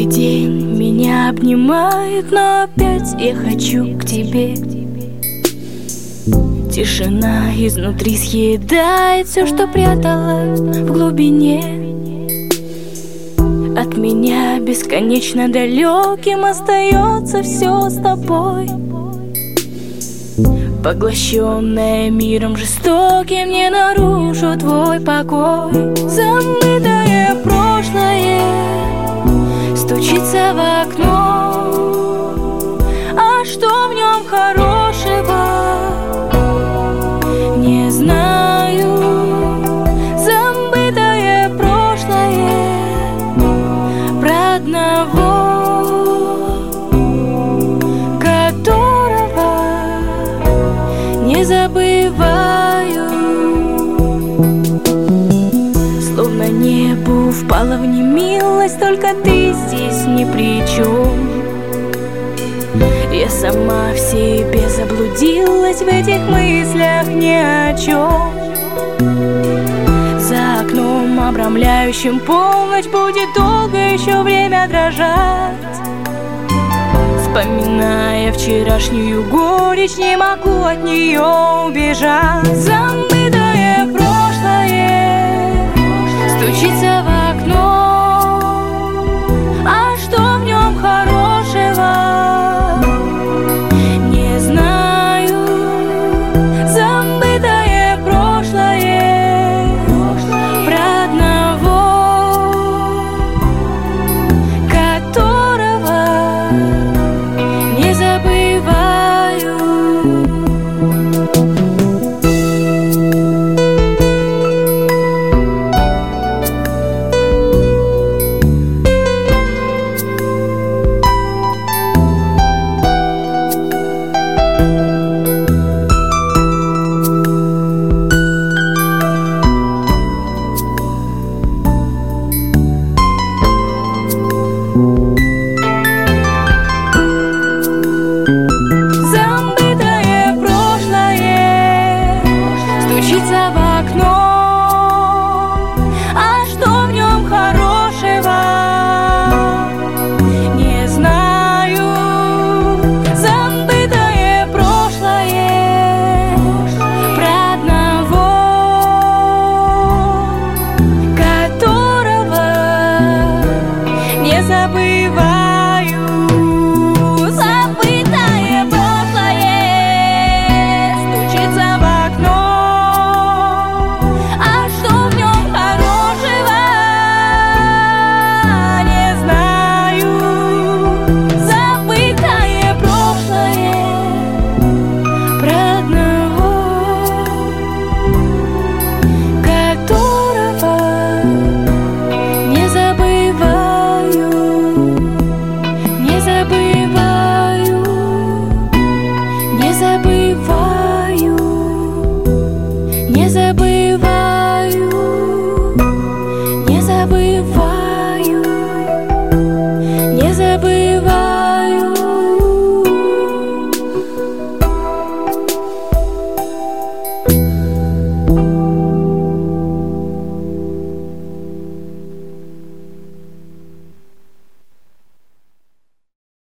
Каждый день меня обнимает, но опять я хочу к тебе. Тишина изнутри съедает все, что прятала в глубине. От меня бесконечно далеким остается все с тобой. Поглощенная миром жестоким, не нарушу твой покой. Забытое прошлое стучится в окно, а что в нем хорошего, не знаю. Забытое прошлое про одного, которого не забываю. Словно небу впала в немилость, только ты здесь ни при чем. Я сама в себе заблудилась в этих мыслях ни о чем. За окном, обрамляющим полночь, будет долго еще время дрожать. Вспоминая вчерашнюю горечь, не могу от нее убежать. Забытое прошлое стучится в окно, а что в нем хорошего, не знаю. Забытое прошлое про одного, которого не забываю. Забытое прошлое стучится в окно, а что в нем хорошего, не знаю. Забытое прошлое про одного, которого не забываю.